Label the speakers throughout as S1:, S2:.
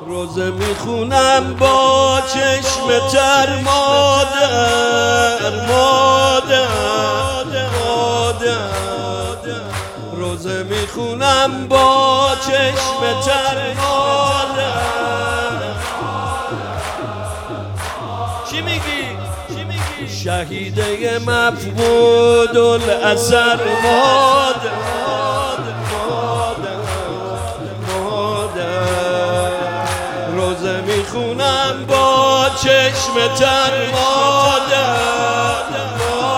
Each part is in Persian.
S1: روزه میخونم با چشم تر مادر روزه میخونم با چشم تر مادر. چی میگی؟ شهیده مفقود الاثر مادر روزه میخونم با چشم تر مادر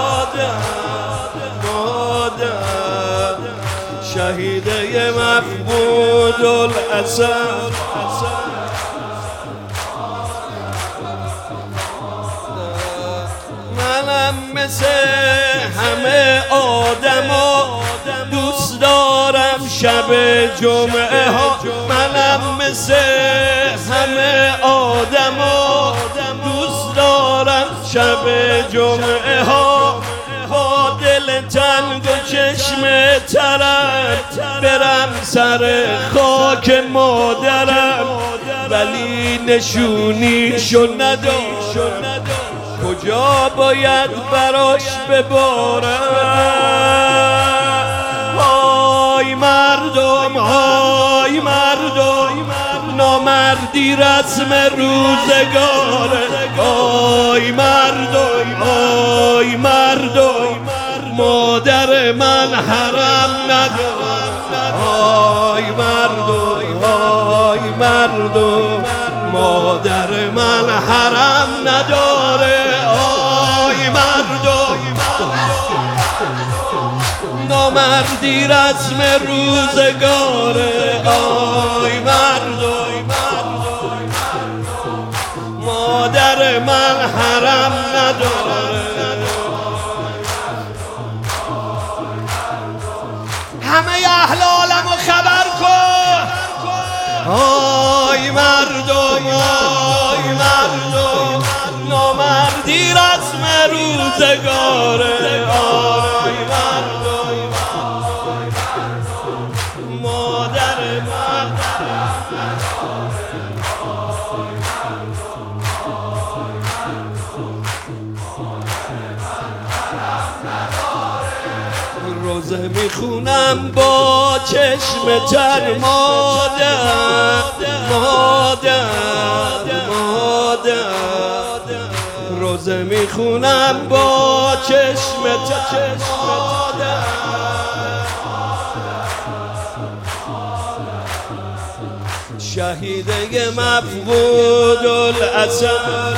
S1: شهیده مفقود الاثر. منم مثل همه آدما دوست دارم شب جمعه ها. منم مثل همه آدما دوست دارم شب جمعه ها. با دل تنگ و چشم ترم برم سر خاک مادرم، ولی نشونیشو ندارم کجا باید براش ببارم. های مردم نامردی رسم روزگاره. های مردم مادر من حرم نداره. های مردم مادر من حرم نداره. های مردم نامردی رسم روزگاره. های مردم مادر من حرم نداره. همه اهل عالمو خبر کن. های مردم نامردی رسم روزگاره. های مردم مادر من روزه میخونم با چشم تر مادر روزه میخونم با چشم تر مادر. شهیده مفقود الاثر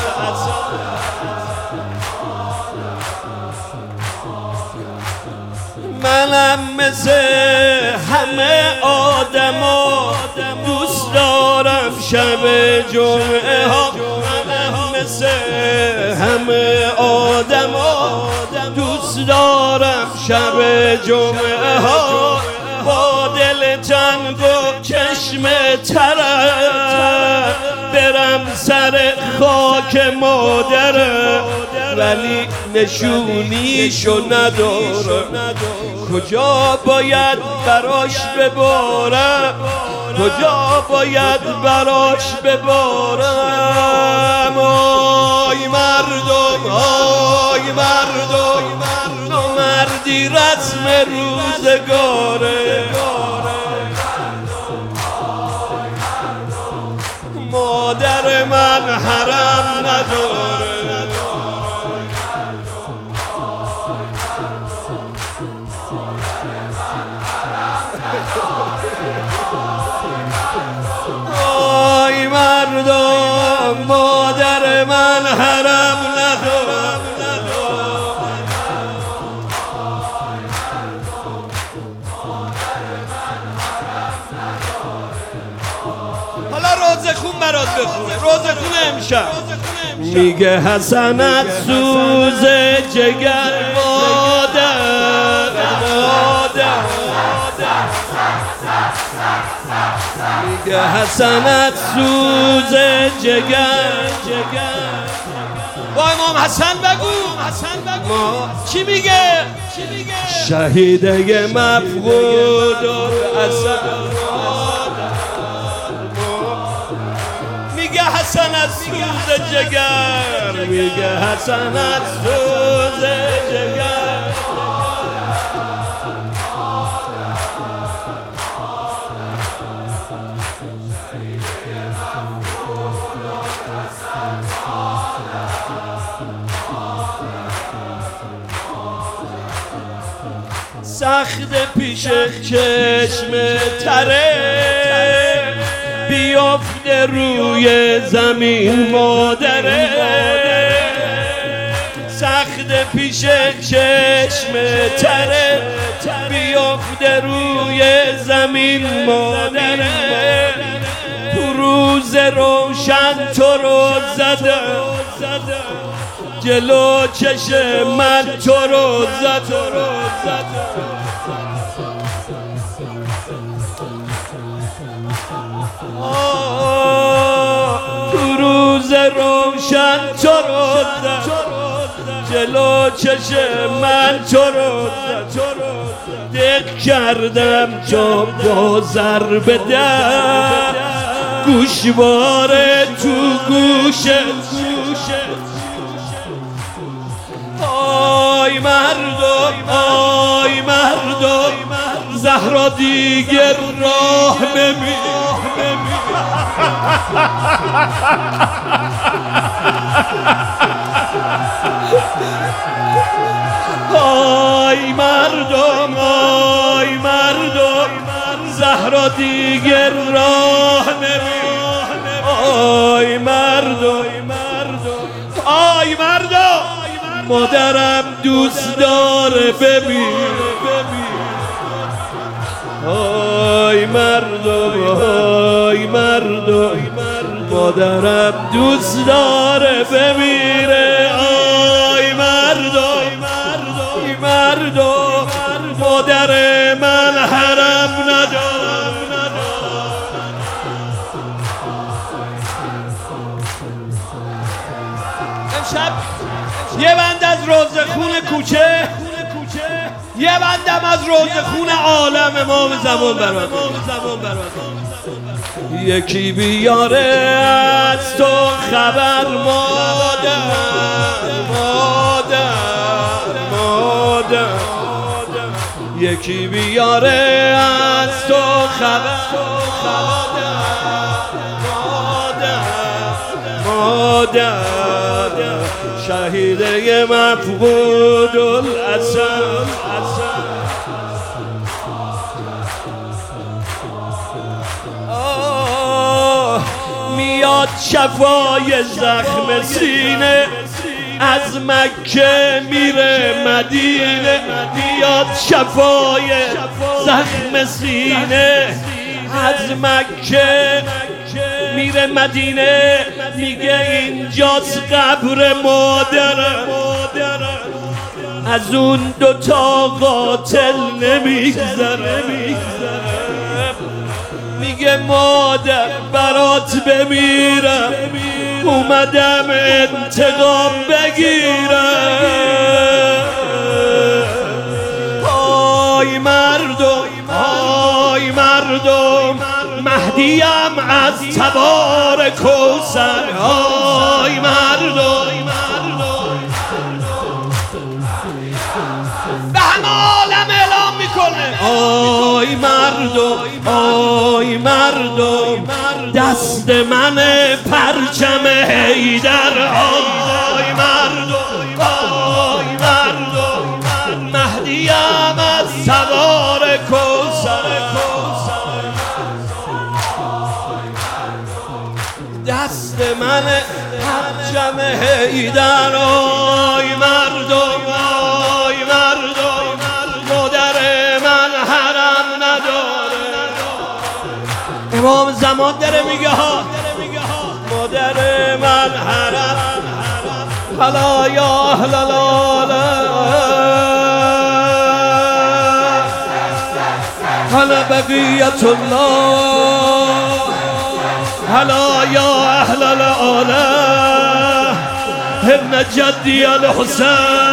S1: منم مثل همه آدما دوست دارم شب جمعه ها. منم مثل همه آدما دوست دارم شب جمعه ها. با دل تنگ و چشم ترم برم سر خاک مادرم، ولی نشونیشو ندارم کجا باید براش ببارم. کجا باید براش ببارم. های مردم نامردی رسم روزگاره. مادر من حرم نداره. های مردم مادر من حرم نداره. حالا روزخون برات بخونه. روزخون امشب میگه حسنت سوز جگر مادر میگه حسنت سوز جگر. با امام حسن بگو. چی میگه؟ شهیده مفقود الاثر حسن از سوز جگر، میگه حسن از سوز جگر. سخت پیش چشم تره، بیافته روی زمین مادره. سخت پیش چشم تره، بیافته روی زمین مادره. تو روز روشن تو رو زدم، جلو چشم من تو رو زدم. تو روز روشن تو رو زدم، جلو چشم من تو رو زدم. دق کردم چون گذر بدم، گوشواره تو گوشت. آی مردم، آی مردم، زهرا دیگر راه نمی. آی مردم، آی مردم، زهرا دیگر راه نمی. آی مردم، آی مردم، مادرم دوست داره ببین. آی مردم، آی مردم، مادرم دوست داره بمیره. آی مردم، آی مردم، مادر من حرم ندارم. امشب یه بند از روزخون کوچه، یه بندم از روزخون عالم امام زمان برات. یکی بیاره از تو خبر مادر، مادر، مادر. یکی بیاره از تو خبر مادر، مادر. شهیده مفقود الاسد. میاد شفای زخم سینه، از مکه میره مدینه. میاد شفای زخم سینه، از مکه میره مدینه. میگه اینجاست قبر مادرم، از اون دوتا قاتل نمیگذره. میگه مادر برات بمیرم، اومدم انتقام بگیرم. آی مردم، آی مردم، مهدیم از تبار کوثر. آی مردم، به همه عالم اعلام میکنه. آی مردم، آی مردم، دست من پرچم حیدر. آی مردم، آی مردم، مهدیم از تبار کوثر. دست من پرچم حیدر. آی مردم، آی مردم، مادر من حرم نداره. امام زمان داره میگه ها، مادر من حرم. حالا یا اهل العالم، حالا بقیت الله، حالا یا اهل العالم. ابن جدی الحسین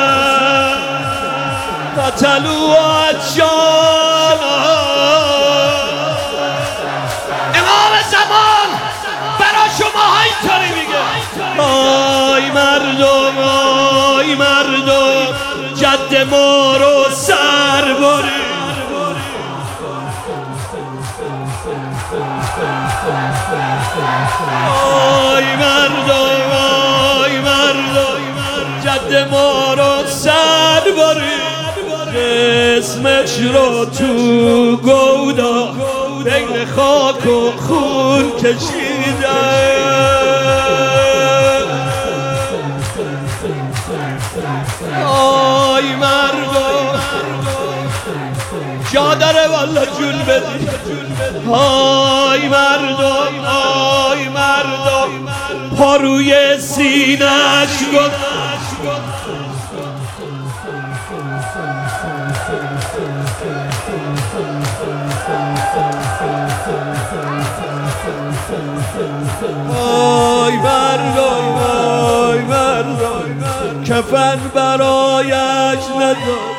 S1: قتلوا اجشانا. امام زمان برا شما اینطوری جد ما رو سر باری. آی مردم آی مردم جد ما رو سر باری. اسمش رو تو گودا بین خاک و خون کشیده. آی مردم جا داره والا جون بدی. آی مردم آی مردم پا روی سینه‌اش گفت. آی مردم آی مردم کفن برایش نداد.